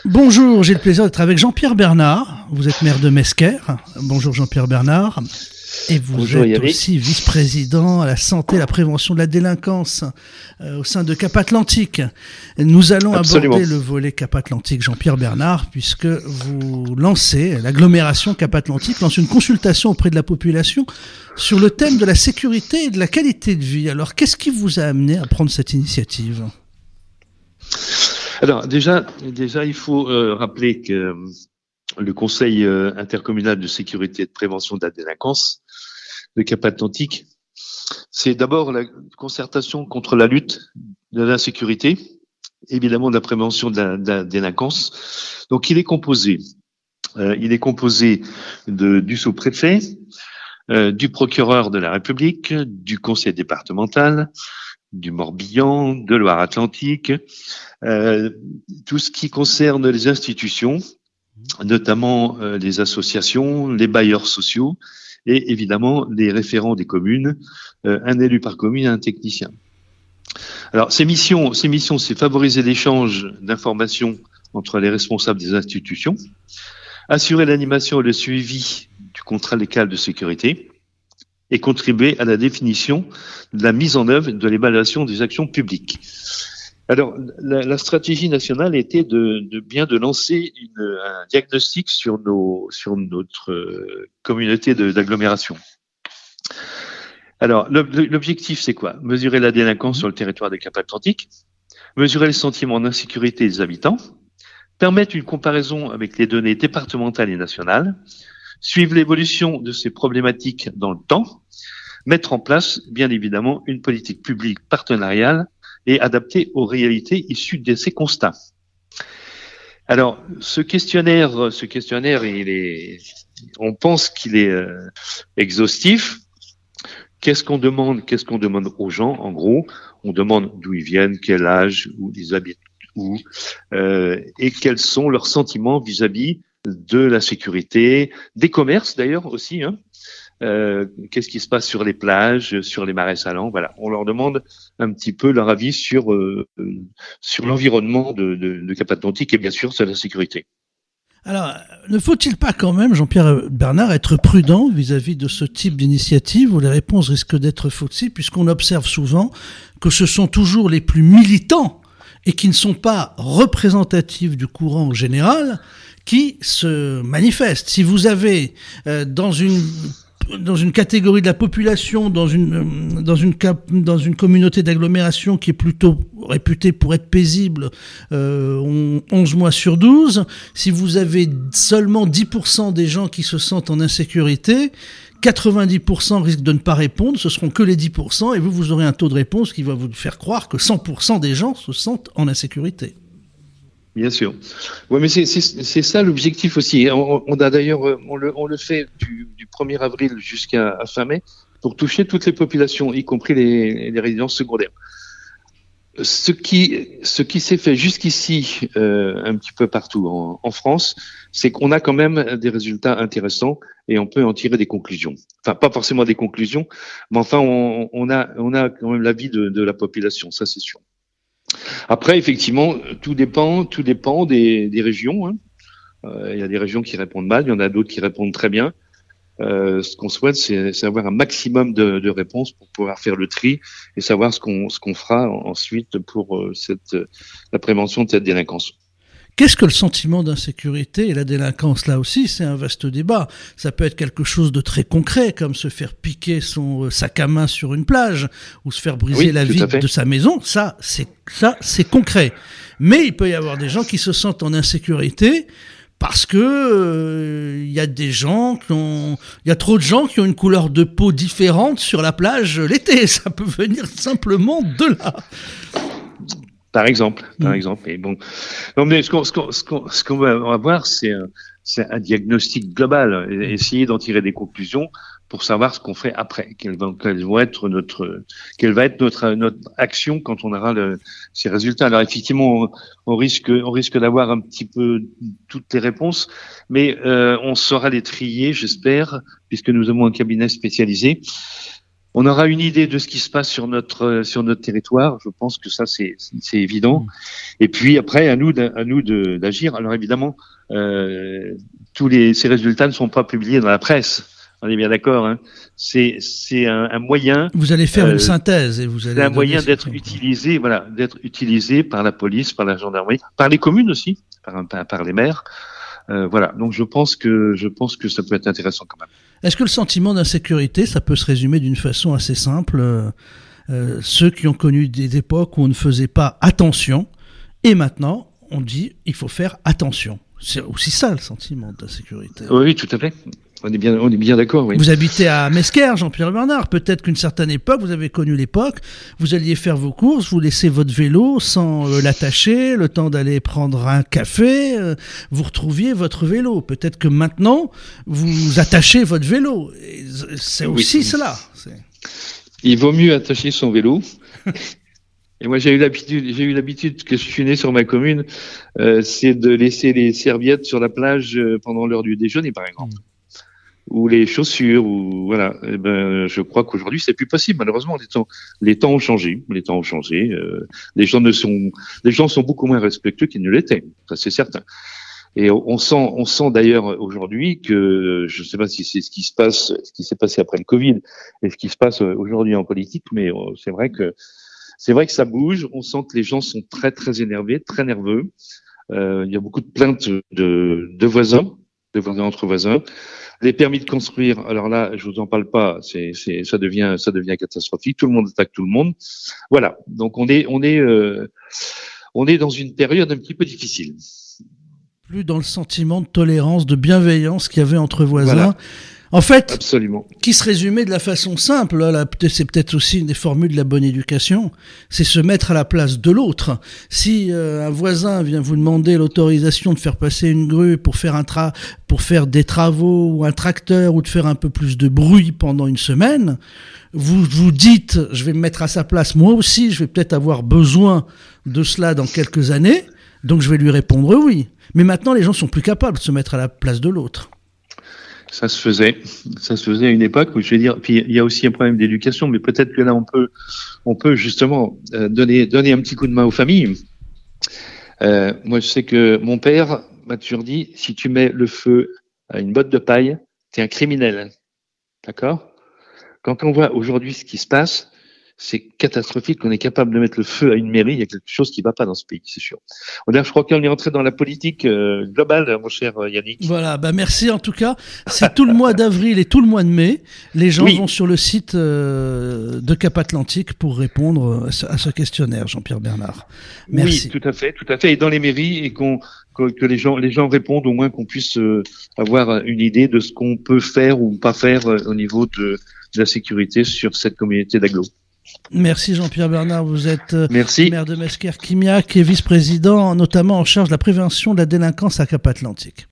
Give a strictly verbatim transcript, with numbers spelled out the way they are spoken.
Bonjour, j'ai le plaisir d'être avec Jean-Pierre Bernard. Vous êtes maire de Mesquer. Bonjour Jean-Pierre Bernard. Et vous Bonjour, êtes Yannick. aussi vice-président à la santé et la prévention de la délinquance euh, au sein de Cap Atlantique. Nous allons Absolument. aborder le volet Cap Atlantique, Jean-Pierre Bernard, puisque vous lancez, l'agglomération Cap Atlantique lance une consultation auprès de la population sur le thème de la sécurité et de la qualité de vie. Alors, qu'est-ce qui vous a amené à prendre cette initiative ? Alors déjà, déjà il faut euh, rappeler que euh, le Conseil euh, intercommunal de sécurité et de prévention de la délinquance de Cap Atlantique, c'est d'abord la concertation contre la lutte de l'insécurité, évidemment de la prévention de la, de la délinquance. Donc il est composé, euh, il est composé de, du sous-préfet, euh, du procureur de la République, du conseil départemental, du Morbihan, de Loire-Atlantique, euh, tout ce qui concerne les institutions, notamment euh, les associations, les bailleurs sociaux et évidemment les référents des communes, euh, un élu par commune et un technicien. Alors ces missions, ces missions, c'est favoriser l'échange d'informations entre les responsables des institutions, assurer l'animation et le suivi du contrat local de sécurité, et contribuer à la définition de la mise en œuvre de l'évaluation des actions publiques. Alors, la, la stratégie nationale était de, de bien de lancer une, un diagnostic sur nos sur notre euh, communauté de, d'agglomération. Alors, l'objectif, c'est quoi ? Mesurer la délinquance sur le territoire des Cap Atlantique, mesurer les sentiments d'insécurité des habitants, permettre une comparaison avec les données départementales et nationales, suivre l'évolution de ces problématiques dans le temps, mettre en place, bien évidemment, une politique publique partenariale et adaptée aux réalités issues de ces constats. Alors, ce questionnaire, ce questionnaire, il est, on pense qu'il est euh, exhaustif. Qu'est-ce qu'on demande, qu'est-ce qu'on demande aux gens? En gros, on demande d'où ils viennent, quel âge, où ils habitent, où, euh, et quels sont leurs sentiments vis-à-vis de la sécurité, des commerces d'ailleurs aussi. Hein. Euh, qu'est-ce qui se passe sur les plages, sur les marais salants? Voilà, on leur demande un petit peu leur avis sur euh, sur l'environnement de, de, de Cap Atlantique et bien sûr sur la sécurité. Alors, ne faut-il pas quand même, Jean-Pierre Bernard, être prudent vis-à-vis de ce type d'initiative où les réponses risquent d'être fausses, puisqu'on observe souvent que ce sont toujours les plus militants et qui ne sont pas représentatifs du courant général qui se manifestent. Si vous avez euh, dans une dans une catégorie de la population, dans une dans une cap, dans une communauté d'agglomération qui est plutôt réputée pour être paisible, euh, onze mois sur douze, si vous avez seulement dix pour cent des gens qui se sentent en insécurité, quatre-vingt-dix pour cent risquent de ne pas répondre, ce seront que les dix pour cent, et vous, vous aurez un taux de réponse qui va vous faire croire que cent pour cent des gens se sentent en insécurité. Bien sûr. Ouais, mais c'est, c'est, c'est ça l'objectif aussi. On, on a d'ailleurs, on le, on le fait du, du premier avril jusqu'à à fin mai pour toucher toutes les populations, y compris les, les résidences secondaires. Ce qui, ce qui s'est fait jusqu'ici, euh, un petit peu partout en, en France, c'est qu'on a quand même des résultats intéressants et on peut en tirer des conclusions. Enfin, pas forcément des conclusions, mais enfin, on, on a, on a quand même l'avis de, de la population, ça c'est sûr. Après, effectivement, tout dépend, tout dépend des, des régions. Hein. Euh, il y a des régions qui répondent mal, il y en a d'autres qui répondent très bien. Euh, ce qu'on souhaite, c'est, c'est avoir un maximum de, de réponses pour pouvoir faire le tri et savoir ce qu'on, ce qu'on fera ensuite pour euh, cette, la prévention de cette délinquance. Qu'est-ce que le sentiment d'insécurité et la délinquance? Là aussi, c'est un vaste débat. Ça peut être quelque chose de très concret, comme se faire piquer son sac à main sur une plage ou se faire briser oui, la vitre de sa maison. Ça, c'est ça, c'est concret. Mais il peut y avoir des gens qui se sentent en insécurité parce que il euh, y a des gens qui ont, il y a trop de gens qui ont une couleur de peau différente sur la plage l'été. Ça peut venir simplement de là. Par exemple, par mmh. exemple. Et bon, non mais ce qu'on, ce qu'on, ce qu'on, ce qu'on va voir, c'est un, c'est un diagnostic global, et essayer d'en tirer des conclusions pour savoir ce qu'on fait après, quelle va, quelle va être notre, quelle va être notre, notre action quand on aura le, ces résultats. Alors effectivement, on, on risque, on risque d'avoir un petit peu toutes les réponses, mais euh, on saura les trier, j'espère, puisque nous avons un cabinet spécialisé. on aura une idée de ce qui se passe sur notre sur notre territoire. Je pense que ça c'est c'est évident. Et puis après à nous à nous de, d'agir. Alors évidemment, euh, tous les ces résultats ne sont pas publiés dans la presse. On est bien d'accord. Hein. C'est c'est un, un moyen. Vous allez faire euh, une synthèse et vous allez. C'est un moyen d'être utilisé, voilà, d'être utilisé par la police, par la gendarmerie, par les communes aussi, par par, par les maires. Euh, voilà. Donc je pense que je pense que ça peut être intéressant quand même. Est-ce que le sentiment d'insécurité, ça peut se résumer d'une façon assez simple, euh, euh, ceux qui ont connu des époques où on ne faisait pas attention, et maintenant on dit il faut faire attention. C'est aussi ça le sentiment d'insécurité. Oui, tout à fait. On est bien, on est bien d'accord, oui. Vous habitez à Mesquer, Jean-Pierre Bernard. Peut-être qu'une certaine époque, vous avez connu l'époque, vous alliez faire vos courses, vous laissez votre vélo sans euh, l'attacher, le temps d'aller prendre un café, euh, vous retrouviez votre vélo. Peut-être que maintenant, vous attachez votre vélo. Et c'est aussi oui. cela. C'est... Il vaut mieux attacher son vélo. Et moi, j'ai eu l'habitude, j'ai eu l'habitude que je suis né sur ma commune, euh, c'est de laisser les serviettes sur la plage pendant l'heure du déjeuner, par exemple. Mmh. Ou les chaussures, ou voilà. Eh ben, je crois qu'aujourd'hui c'est plus possible. Malheureusement, les temps, les temps ont changé. Les temps ont changé. Euh, les gens ne sont, les gens sont beaucoup moins respectueux qu'ils ne l'étaient. Ça c'est certain. Et on sent, on sent d'ailleurs aujourd'hui que, je ne sais pas si c'est ce qui se passe, ce qui s'est passé après le Covid, et ce qui se passe aujourd'hui en politique, mais c'est vrai que, c'est vrai que ça bouge. On sent que les gens sont très très énervés, très nerveux. Euh, il y a beaucoup de plaintes de, de voisins, de voisins entre voisins. Les permis de construire, alors là, je vous en parle pas, c'est, c'est, ça devient, ça devient catastrophique. Tout le monde attaque tout le monde. Voilà. Donc on est, on est, euh, on est dans une période un petit peu difficile. Plus dans le sentiment de tolérance, de bienveillance qu'il y avait entre voisins. Voilà. En fait, absolument. Qui se résumait de la façon simple, là, c'est peut-être aussi une des formules de la bonne éducation, c'est se mettre à la place de l'autre. Si euh, un voisin vient vous demander l'autorisation de faire passer une grue pour faire un tra- pour faire des travaux ou un tracteur ou de faire un peu plus de bruit pendant une semaine, vous vous dites, je vais me mettre à sa place, moi aussi, je vais peut-être avoir besoin de cela dans quelques années, donc je vais lui répondre oui. Mais maintenant, les gens sont plus capables de se mettre à la place de l'autre. Ça se faisait, ça se faisait à une époque où je vais dire. Puis il y a aussi un problème d'éducation, mais peut-être que là on peut, on peut justement euh, donner, donner un petit coup de main aux familles. Euh, moi, je sais que mon père m'a toujours dit si tu mets le feu à une botte de paille, t'es un criminel. D'accord ? Quand on voit aujourd'hui ce qui se passe, c'est catastrophique. On est capable de mettre le feu à une mairie. Il y a quelque chose qui ne va pas dans ce pays, c'est sûr. Je crois qu'on est entré dans la politique euh, globale, mon cher Yannick. Voilà, bah merci en tout cas. C'est tout le mois d'avril et tout le mois de mai. Les gens oui. vont sur le site euh, de Cap Atlantique pour répondre à ce, à ce questionnaire, Jean-Pierre Bernard. Merci. Oui, tout à fait, tout à fait. Et dans les mairies, et qu'on, que, que les gens, les gens répondent, au moins qu'on puisse euh, avoir une idée de ce qu'on peut faire ou pas faire euh, au niveau de, de la sécurité sur cette communauté d'agglo. Merci Jean-Pierre Bernard, vous êtes Merci. maire de Mesquer-Quimiac et vice-président notamment en charge de la prévention de la délinquance à Cap Atlantique.